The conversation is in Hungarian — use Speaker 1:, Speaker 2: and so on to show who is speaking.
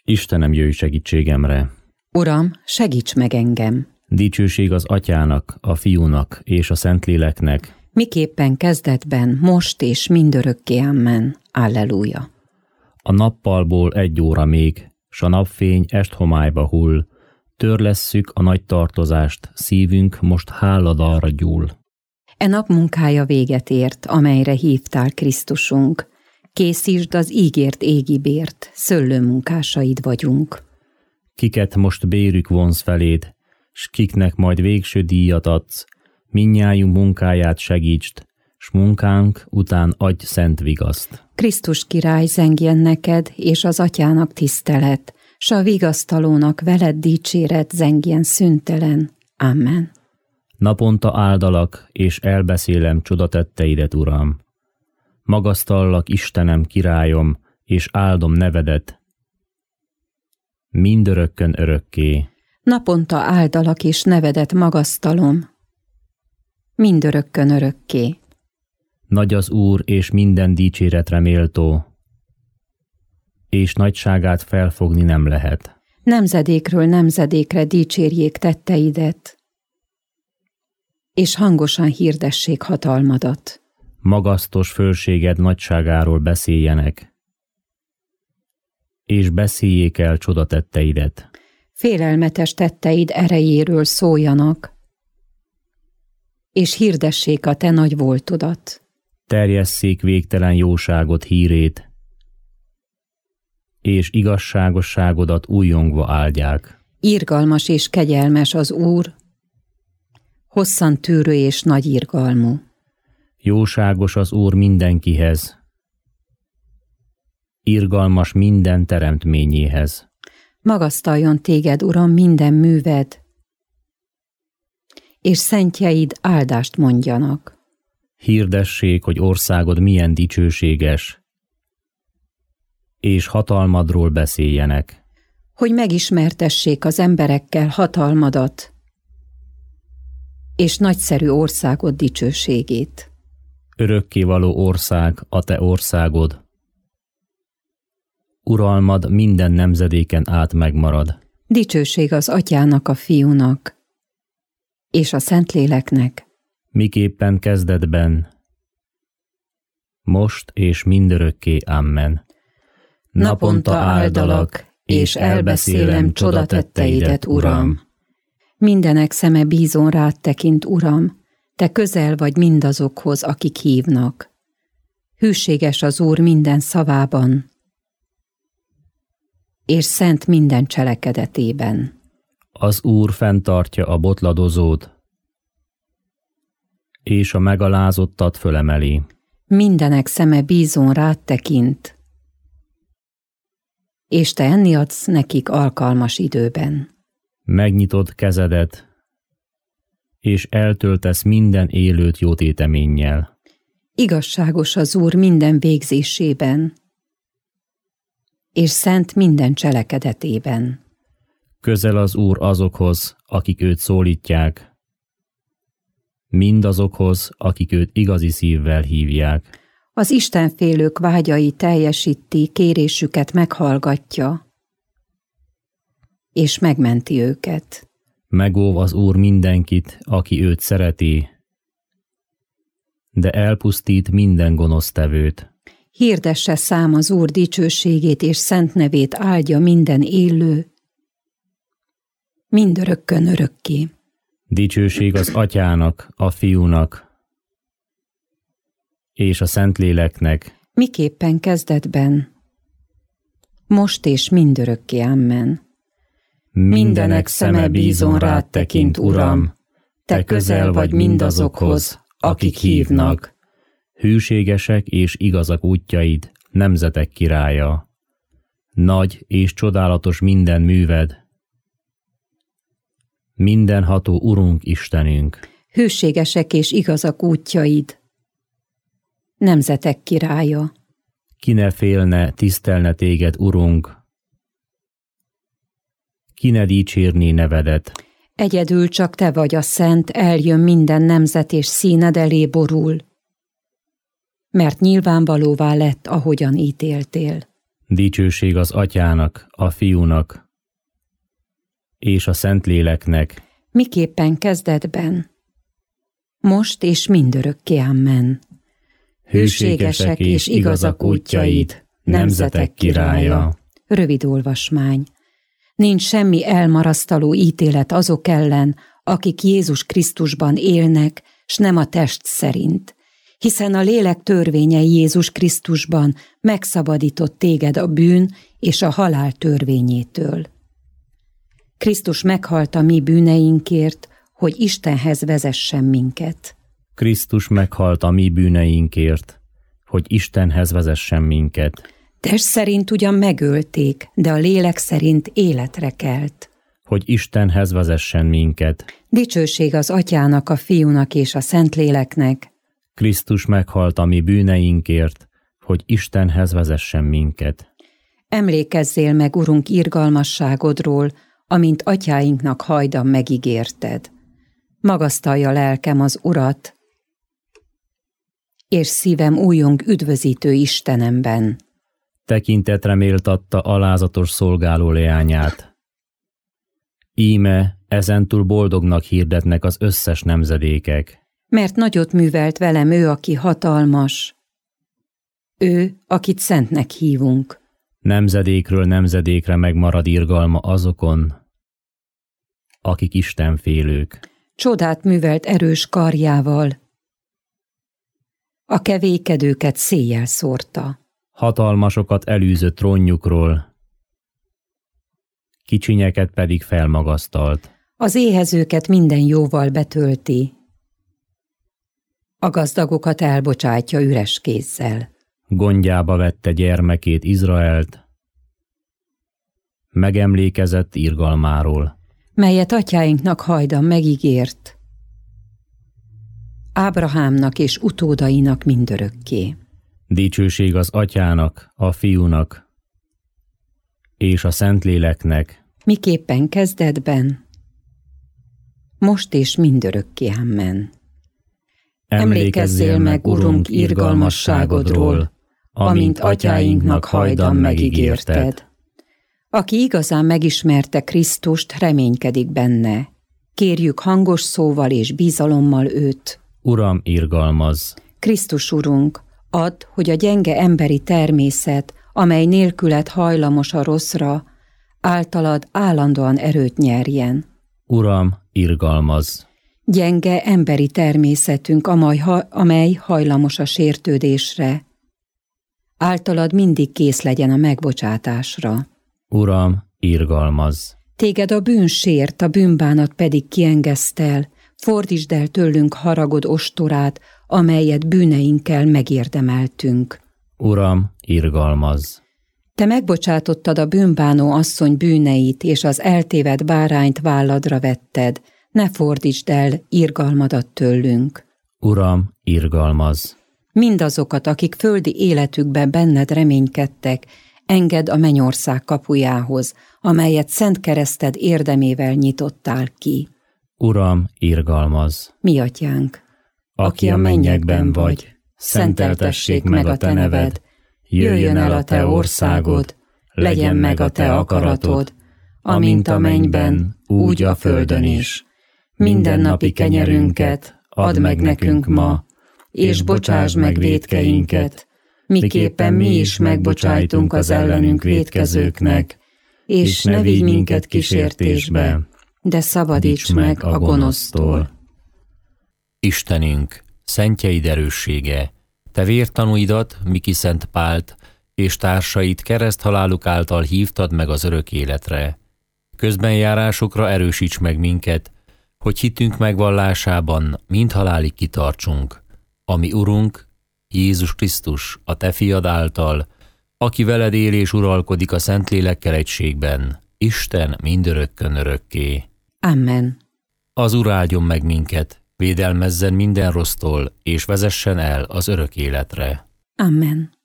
Speaker 1: Istenem, jöjj segítségemre!
Speaker 2: Uram, segíts meg engem!
Speaker 1: Dicsőség az Atyának, a Fiúnak és a Szentléleknek,
Speaker 2: miképpen kezdetben, most és mindörökké, amen. Alleluja!
Speaker 1: A nappalból 1 óra még, s a napfény esthomályba hull, törlesszük a nagy tartozást, szívünk most háladalra gyúl.
Speaker 2: E nap munkája véget ért, amelyre hívtál, Krisztusunk. Készítsd az ígért égi bért, szőlőmunkásaid vagyunk.
Speaker 1: Kiket most bérük vonz feléd, s kiknek majd végső díjat adsz, mindnyájunk munkáját segítsd, s munkánk után adj szent vigaszt.
Speaker 2: Krisztus király, zengjen neked, és az Atyának tisztelet, s a vigasztalónak veled dicséret zengjen szüntelen. Amen.
Speaker 1: Naponta áldalak, és elbeszélem csodatetteidet, Uram. Magasztallak, Istenem, királyom, és áldom nevedet mindörökkön örökké.
Speaker 2: Naponta áldalak, és nevedet magasztalom mindörökkön örökké.
Speaker 1: Nagy az Úr, és minden dicséretre méltó, és nagyságát felfogni nem lehet.
Speaker 2: Nemzedékről nemzedékre dicsérjék tetteidet, és hangosan hirdessék hatalmadat.
Speaker 1: Magasztos fölséged nagyságáról beszéljenek, és beszéljék el csodatetteidet.
Speaker 2: Félelmetes tetteid erejéről szóljanak, és hirdessék a te nagy voltodat.
Speaker 1: Terjesszék végtelen jóságot hírét, és igazságosságodat újjongva áldják.
Speaker 2: Irgalmas és kegyelmes az Úr, hosszan tűrő és nagy irgalmú.
Speaker 1: Jóságos az Úr mindenkihez, irgalmas minden teremtményéhez.
Speaker 2: Magasztaljon téged, Uram, minden műved, és szentjeid áldást mondjanak.
Speaker 1: Hirdessék, hogy országod milyen dicsőséges, és hatalmadról beszéljenek.
Speaker 2: Hogy megismertessék az emberekkel hatalmadat, és nagyszerű országod dicsőségét.
Speaker 1: Örökkévaló ország a te országod, uralmad minden nemzedéken át megmarad.
Speaker 2: Dicsőség az Atyának, a Fiúnak, és a Szentléleknek,
Speaker 1: miképpen kezdetben, most és mindörökké, amen.
Speaker 2: Naponta áldalak, és elbeszélem csodatetteidet, Uram. Mindenek szeme bízon rád tekint, Uram, te közel vagy mindazokhoz, akik hívnak. Hűséges az Úr minden szavában, és szent minden cselekedetében.
Speaker 1: Az Úr fenntartja a botladozót, és a megalázottat fölemeli.
Speaker 2: Mindenek szeme bízon rád tekint, és te enni adsz nekik alkalmas időben.
Speaker 1: Megnyitod kezedet, és eltöltesz minden élőt jótéteménnyel.
Speaker 2: Igazságos az Úr minden végzésében, és szent minden cselekedetében.
Speaker 1: Közel az Úr azokhoz, akik őt szólítják, mindazokhoz, akik őt igazi szívvel hívják.
Speaker 2: Az istenfélők vágyai teljesíti, kérésüket meghallgatja, és megmenti őket.
Speaker 1: Megóv az Úr mindenkit, aki őt szereti, de elpusztít minden gonosztevőt.
Speaker 2: Hirdesse szám az Úr dicsőségét, és szent nevét áldja minden élő, mindörökkön örökké.
Speaker 1: Dicsőség az Atyának, a Fiúnak és a Szentléleknek,
Speaker 2: miképpen kezdetben, most és mindörökké, amen.
Speaker 1: Mindenek szeme bízon rád tekint, Uram, te közel vagy mindazokhoz, akik hívnak. Hűségesek és igazak útjaid, nemzetek királya. Nagy és csodálatos minden műved, mindenható Urunk Istenünk.
Speaker 2: Hűségesek és igazak útjaid, nemzetek királya.
Speaker 1: Ki ne félne, tisztelne téged, Urunk, ki ne dicsérné nevedet.
Speaker 2: Egyedül csak te vagy a szent, eljön minden nemzet és színed elé borul, mert nyilvánvalóvá lett, ahogyan ítéltél.
Speaker 1: Dicsőség az Atyának, a Fiúnak és a Szentléleknek,
Speaker 2: miképpen kezdetben, most és mindörökké. Amen. Hűségesek és igazak útjaid, nemzetek királya. Rövid olvasmány. Nincs semmi elmarasztaló ítélet azok ellen, akik Jézus Krisztusban élnek, s nem a test szerint, hiszen a lélek törvénye Jézus Krisztusban megszabadított téged a bűn és a halál törvényétől. Krisztus meghalt a mi bűneinkért, hogy Istenhez vezessen minket.
Speaker 1: Krisztus meghalt a mi bűneinkért, hogy Istenhez vezessen minket.
Speaker 2: Test szerint ugyan megölték, de a lélek szerint életre kelt.
Speaker 1: Hogy Istenhez vezessen minket.
Speaker 2: Dicsőség az Atyának, a Fiúnak és a Szentléleknek.
Speaker 1: Krisztus meghalt a mi bűneinkért, hogy Istenhez vezessen minket.
Speaker 2: Emlékezzél meg, Urunk, irgalmasságodról, amint atyáinknak hajdan megígérted. Magasztalja lelkem az Urat, és szívem újjong üdvözítő Istenemben.
Speaker 1: Tekintetre méltatta alázatos szolgáló leányát. Íme, ezentúl boldognak hirdetnek az összes nemzedékek.
Speaker 2: Mert nagyot művelt velem ő, aki hatalmas, ő, akit szentnek hívunk.
Speaker 1: Nemzedékről nemzedékre megmarad irgalma azokon, akik istenfélők.
Speaker 2: Csodát művelt erős karjával, a kevékedőket széjjel szórta.
Speaker 1: Hatalmasokat elűzött trónjukról, kicsinyeket pedig felmagasztalt.
Speaker 2: Az éhezőket minden jóval betölti, a gazdagokat elbocsátja üres kézzel.
Speaker 1: Gondjába vette gyermekét, Izraelt, megemlékezett irgalmáról,
Speaker 2: melyet atyáinknak hajdan megígért, Ábrahámnak és utódainak mindörökké.
Speaker 1: Dicsőség az Atyának, a Fiúnak és a Szentléleknek,
Speaker 2: miképpen kezdetben, most és mindörökké. Amen. Emlékezzél meg, Urunk, irgalmasságodról, amint atyáinknak hajdan megígérted. Aki igazán megismerte Krisztust, reménykedik benne. Kérjük hangos szóval és bizalommal őt.
Speaker 1: Uram, irgalmazz!
Speaker 2: Krisztus Urunk, add, hogy a gyenge emberi természet, amely nélküled hajlamos a rosszra, általad állandóan erőt nyerjen.
Speaker 1: Uram, irgalmazz!
Speaker 2: Gyenge emberi természetünk, amely hajlamos a sértődésre, általad mindig kész legyen a megbocsátásra.
Speaker 1: Uram, irgalmazz!
Speaker 2: Téged a bűn sért, a bűnbánat pedig kiengesztel, fordítsd el tőlünk haragod ostorát, amelyet bűneinkkel megérdemeltünk.
Speaker 1: Uram, irgalmazz!
Speaker 2: Te megbocsátottad a bűnbánó asszony bűneit, és az eltévedt bárányt válladra vetted, ne fordítsd el irgalmadat tőlünk.
Speaker 1: Uram, irgalmazz!
Speaker 2: Mindazokat, akik földi életükben benned reménykedtek, engedd a mennyország kapujához, amelyet szent kereszted érdemével nyitottál ki.
Speaker 1: Uram, irgalmazz!
Speaker 2: Mi atyánk,
Speaker 1: aki a mennyekben vagy, szenteltessék meg a te neved, jöjjön el a te országod, legyen meg a te akaratod, amint a mennyben, úgy a földön is. Mindennapi kenyerünket add meg nekünk ma, és bocsásd meg vétkeinket, miképpen mi is megbocsájtunk az ellenünk vétkezőknek, és ne vigy minket kísértésbe,
Speaker 2: de szabadíts meg a gonosztól.
Speaker 3: Istenünk, szentjeid erőssége, te vértanúidat, Miki Szent Pált, és társait kereszthaláluk által hívtad meg az örök életre. Közbenjárásukra erősíts meg minket, hogy hitünk megvallásában mind halálig kitartsunk, ami Urunk, Jézus Krisztus, a te fiad által, aki veled él és uralkodik a Szentlélekkel egységben, Isten mindörökkön örökké.
Speaker 2: Amen.
Speaker 3: Az Úr áldjon meg minket, védelmezzen minden rossztól, és vezessen el az örök életre.
Speaker 2: Amen.